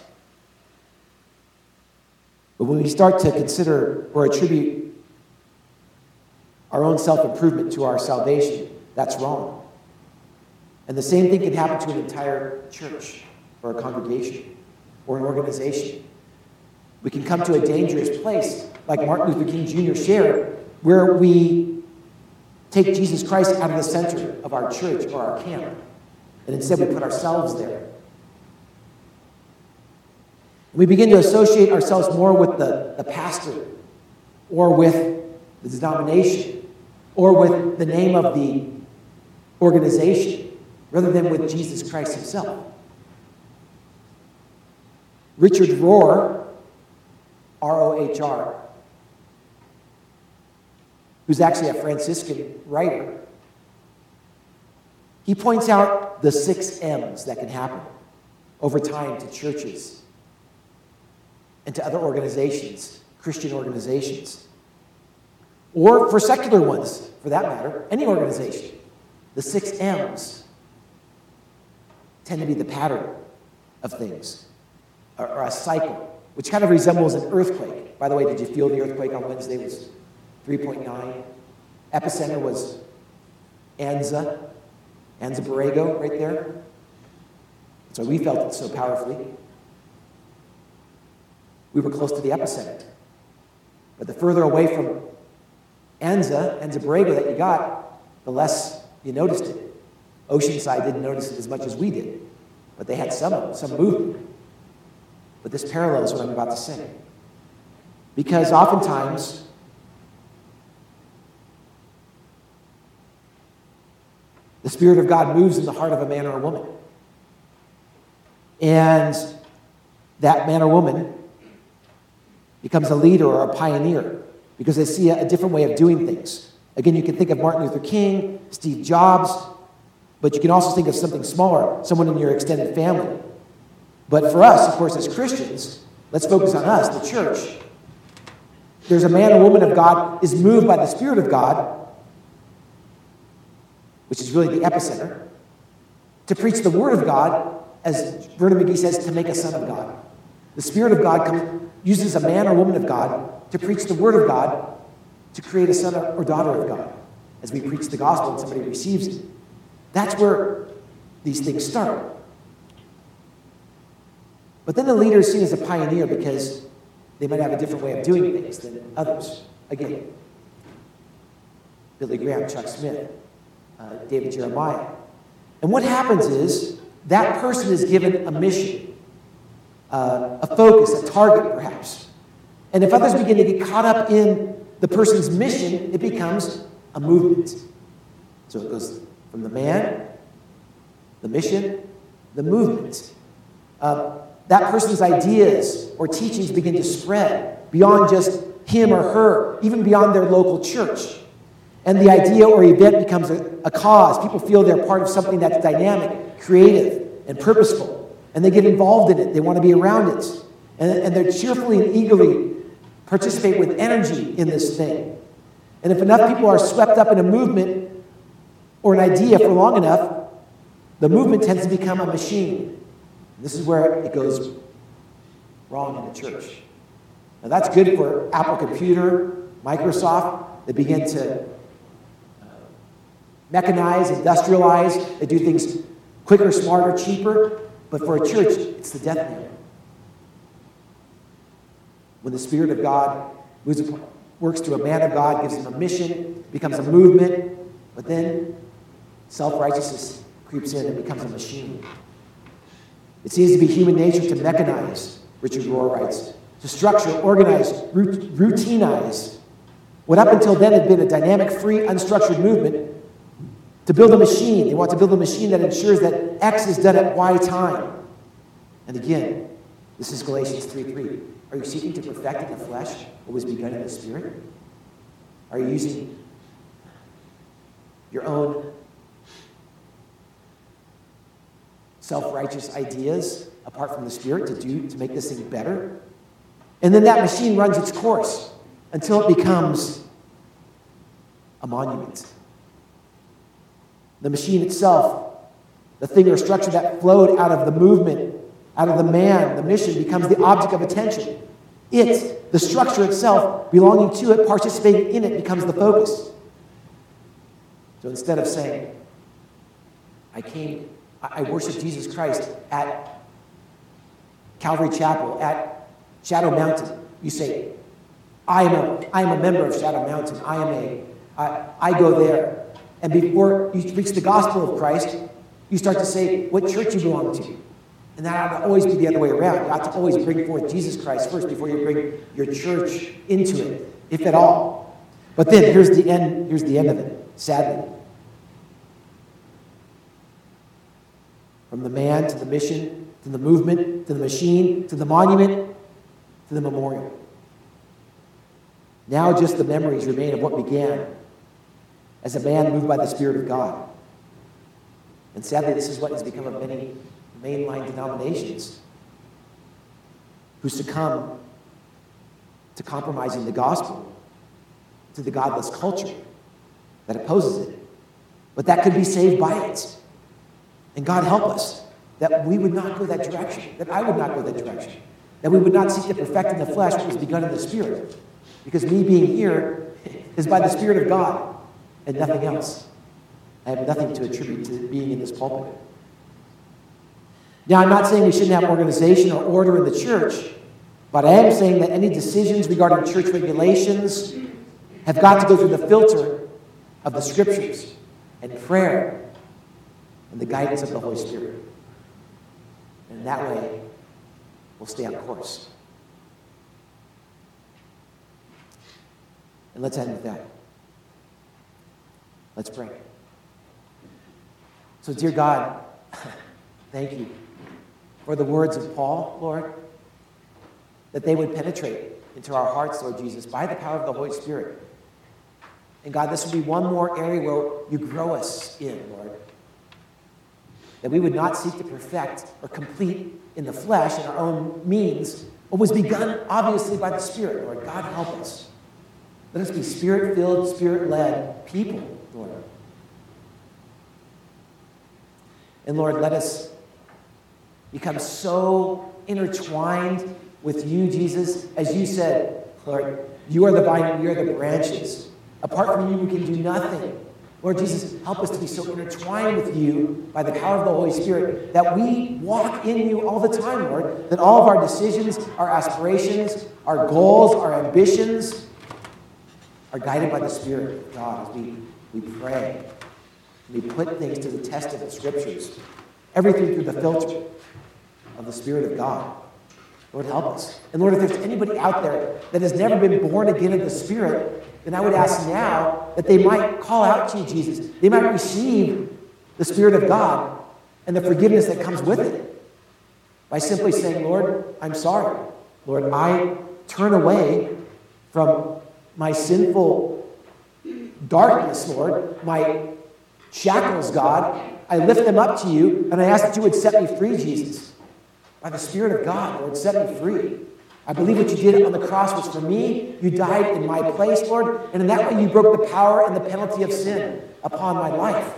But when we start to consider or attribute our own self-improvement to our salvation, that's wrong. And the same thing can happen to an entire church or a congregation or an organization. We can come to a dangerous place, like Martin Luther King Jr. shared, where we take Jesus Christ out of the center of our church or our camp, and instead we put ourselves there. We begin to associate ourselves more with the pastor or with the denomination or with the name of the organization rather than with Jesus Christ himself. Richard Rohr, R-O-H-R, who's actually a Franciscan writer, he points out the 6 M's that can happen over time to churches and to other organizations, Christian organizations, or for secular ones, for that matter, any organization. The 6 M's tend to be the pattern of things, or a cycle, which kind of resembles an earthquake. By the way, did you feel the earthquake on Wednesday? It was 3.9. Epicenter was Anza Borrego, right there. So we felt it so powerfully. We were close to the epicenter. But the further away from Anza Borrego that you got, the less you noticed it. Oceanside didn't notice it as much as we did, but they had some movement. But this parallels what I'm about to say. Because oftentimes, the Spirit of God moves in the heart of a man or a woman. And that man or woman becomes a leader or a pioneer because they see a different way of doing things, Again, you can think of Martin Luther King, Steve Jobs, but you can also think of something smaller, someone in your extended family. But for us, of course, as Christians, let's focus on us, the church. There's a man or woman of God is moved by the Spirit of God, which is really the epicenter, to preach the Word of God, as Vernon McGee says, to make a son of God. The Spirit of God uses a man or woman of God to preach the Word of God, to create a son or daughter of God. As we preach the gospel and somebody receives it. That's where these things start. But then the leader is seen as a pioneer because they might have a different way of doing things than others. Again, Billy Graham, Chuck Smith, David Jeremiah. And what happens is that person is given a mission, a focus, a target perhaps. And if others begin to get caught up in the person's mission, it becomes a movement. So it goes from the man, the mission, the movement. That person's ideas or teachings begin to spread beyond just him or her, even beyond their local church. And the idea or event becomes a cause. People feel they're part of something that's dynamic, creative, and purposeful. And they get involved in it. They want to be around it. And they're cheerfully and eagerly participate with energy in this thing. And if enough people are swept up in a movement or an idea for long enough, the movement tends to become a machine. This is where it goes wrong in the church. Now that's good for Apple Computer, Microsoft. They begin to mechanize, industrialize. They do things quicker, smarter, cheaper. But for a church, it's the death knell. When the Spirit of God works through a man of God, gives him a mission, becomes a movement, but then self-righteousness creeps in and becomes a machine. It seems to be human nature to mechanize, Richard Rohr writes, to structure, organize, routinize what up until then had been a dynamic, free, unstructured movement, to build a machine. They want to build a machine that ensures that X is done at Y time. And again, this is Galatians 3:3. Are you seeking to perfect in the flesh what was begun in the Spirit? Are you using your own self-righteous ideas apart from the Spirit to make this thing better? And then that machine runs its course until it becomes a monument. The machine itself, the thing or structure that flowed out of the movement, out of the man, the mission, becomes the object of attention. It, the structure itself, belonging to it, participating in it, becomes the focus. So instead of saying, I worship Jesus Christ at Calvary Chapel, at Shadow Mountain, you say, I am a member of Shadow Mountain. I go there. And before you preach the gospel of Christ, you start to say what church you belong to. And that ought to always be the other way around. You ought to always bring forth Jesus Christ first before you bring your church into it, if at all. But then here's the end of it, sadly. From the man to the mission, to the movement, to the machine, to the monument, to the memorial. Now just the memories remain of what began as a man moved by the Spirit of God. And sadly, this is what has become of many mainline denominations who succumb to compromising the gospel, to the godless culture that opposes it. But that could be saved by it. And God help us that we would not go that direction, that I would not go that direction, that we would not seek to perfect in the flesh what was begun in the Spirit. Because me being here is by the Spirit of God and nothing else. I have nothing to attribute to being in this pulpit. Now, I'm not saying we shouldn't have organization or order in the church, but I am saying that any decisions regarding church regulations have got to go through the filter of the Scriptures and prayer and the guidance of the Holy Spirit. And that way, we'll stay on course. And let's end with that. Let's pray. So, dear God, thank you for the words of Paul, Lord, that they would penetrate into our hearts, Lord Jesus, by the power of the Holy Spirit. And God, this would be one more area where you grow us in, Lord. That we would not seek to perfect or complete in the flesh, in our own means, what was begun, obviously, by the Spirit, Lord. God, help us. Let us be Spirit-filled, Spirit-led people, Lord. And Lord, let us become so intertwined with you, Jesus. As you said, Lord, you are the vine, we are the branches. Apart from you, we can do nothing. Lord Jesus, help us to be so intertwined with you by the power of the Holy Spirit that we walk in you all the time, Lord. That all of our decisions, our aspirations, our goals, our ambitions are guided by the Spirit of God as we pray. We put things to the test of the Scriptures. Everything through the filter of the Spirit of God. Lord, help us. And Lord, if there's anybody out there that has never been born again of the Spirit, then I would ask now that they might call out to you, Jesus. They might receive the Spirit of God and the forgiveness that comes with it by simply saying, Lord, I'm sorry. Lord, I turn away from my sinful darkness, Lord, my shackles, God. I lift them up to you, and I ask that you would set me free, Jesus. By the Spirit of God, Lord, set me free. I believe what you did on the cross was for me. You died in my place, Lord, and in that way you broke the power and the penalty of sin upon my life.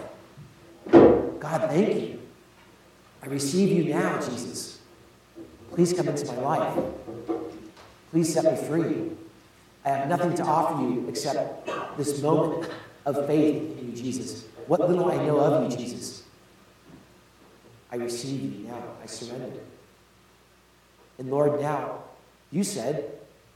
God, thank you. I receive you now, Jesus. Please come into my life. Please set me free. I have nothing to offer you except this moment of faith in you, Jesus. What little I know of you, Jesus. I receive you now. I surrender. And Lord, now, you said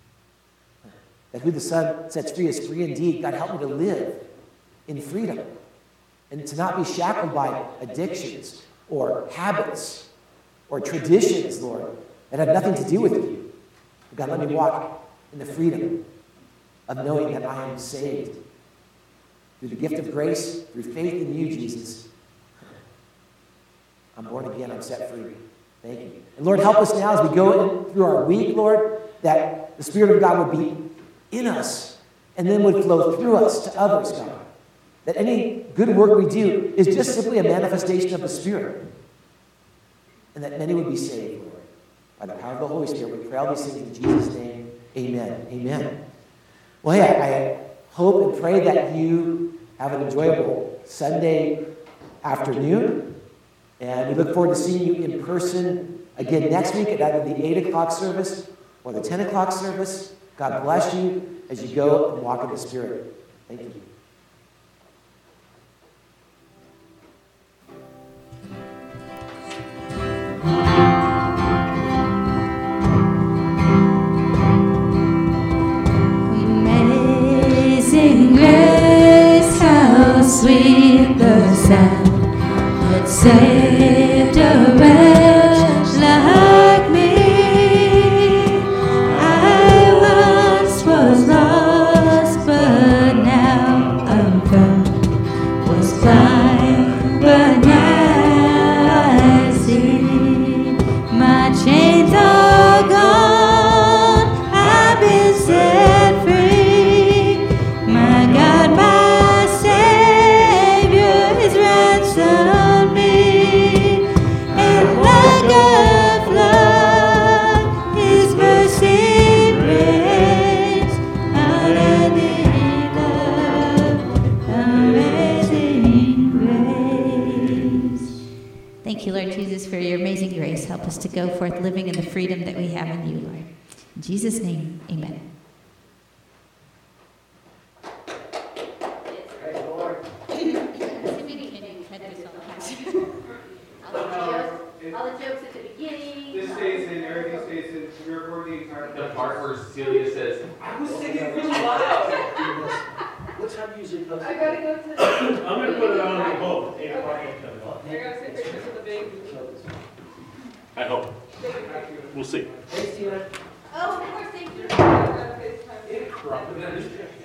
that who the Son sets free is free indeed. God, help me to live in freedom and to not be shackled by addictions or habits or traditions, Lord, that have nothing to do with you. God, let me walk in the freedom of knowing that I am saved through the gift of grace, through faith in you, Jesus. I'm born again. I'm set free. Thank you. And Lord, help us now as we go through our week, Lord, that the Spirit of God would be in us and then would flow through us to others, God. That any good work we do is just simply a manifestation of the Spirit. And that many would be saved, Lord. By the power of the Holy Spirit, we pray all these things in Jesus' name. Amen. Amen. Well, hey, I hope and pray that you have an enjoyable Sunday afternoon. And we look forward to seeing you in person again next week at either the 8 o'clock service or the 10 o'clock service. God bless you as you go and walk in the Spirit. Thank you. Amazing grace, how sweet the sound that saved a wretch like me. I once was lost, but now I'm found. Was blind, but now I see. My chains are gone, I've been set free. My God, my Savior, His ransomed me. And like a flood, His mercy reigns. Unending love, amazing grace. Thank you, Lord Jesus, for your amazing grace. Help us to go forth living in the freedom that we have in you, Lord. In Jesus' name, amen. All the jokes at the beginning. This stays in, everything stays in. We record the entire The part where Celia says, I was singing really loud. What time do you usually post? I gotta go to. I'm gonna put it on the boat, 8 o'clock. I gotta take pictures of the baby. I hope. We'll see. Thanks, Tina. Oh, of course, thank you. I gotta FaceTime. It corrupted.